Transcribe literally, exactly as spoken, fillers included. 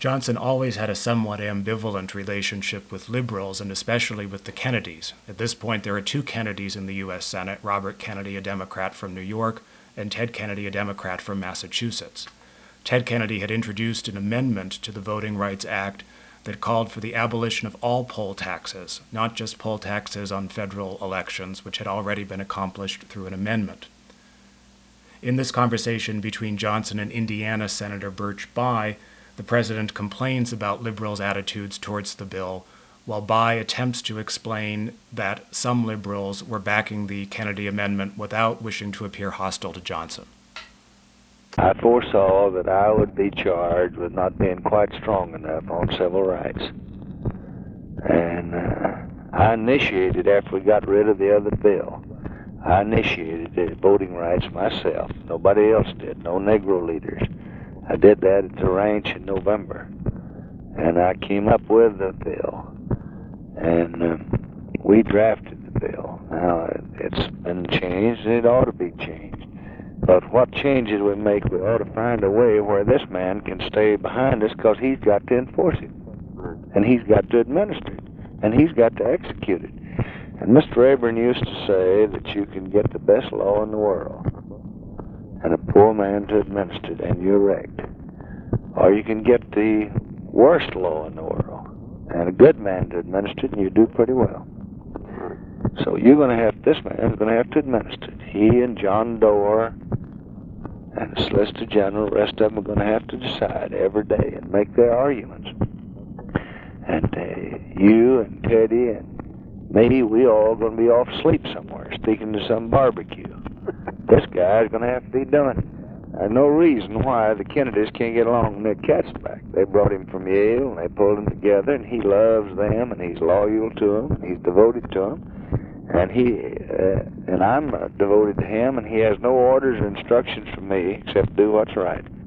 Johnson always had a somewhat ambivalent relationship with liberals, and especially with the Kennedys. At this point, there are two Kennedys in the U S Senate, Robert Kennedy, a Democrat from New York, and Ted Kennedy, a Democrat from Massachusetts. Ted Kennedy had introduced an amendment to the Voting Rights Act that called for the abolition of all poll taxes, not just poll taxes on federal elections, which had already been accomplished through an amendment. In this conversation between Johnson and Indiana Senator Birch Bayh, the president complains about liberals' attitudes towards the bill, while Bayh attempts to explain that some liberals were backing the Kennedy amendment without wishing to appear hostile to Johnson. I foresaw that I would be charged with not being quite strong enough on civil rights. And uh, I initiated, after we got rid of the other bill, I initiated the voting rights myself. Nobody else did, no Negro leaders. I did that at the ranch in November, and I came up with the bill, and um, we drafted the bill. Now, it's been changed, and it ought to be changed. But what changes we make, we ought to find a way where this man can stay behind us, because he's got to enforce it, and he's got to administer it, and he's got to execute it. And Mister Rayburn used to say that you can get the best law in the world and a poor man to administer it, and you're wrecked. Or you can get the worst law in the world and a good man to administer it, and you do pretty well. So you're going to have, this man's going to have to administer it. He and John Doerr and the Solicitor General, the rest of them are going to have to decide every day and make their arguments. And uh, you and Teddy and me, we all going to be off asleep somewhere, sticking to some barbecue. This guy's going to have to be doing it. There's no reason why the Kennedys can't get along with Nick Katzenbach. They brought him from Yale, and they pulled him together, and he loves them, and he's loyal to them, and he's devoted to them. And he, uh, and I'm uh, devoted to him, and he has no orders or instructions from me except do what's right.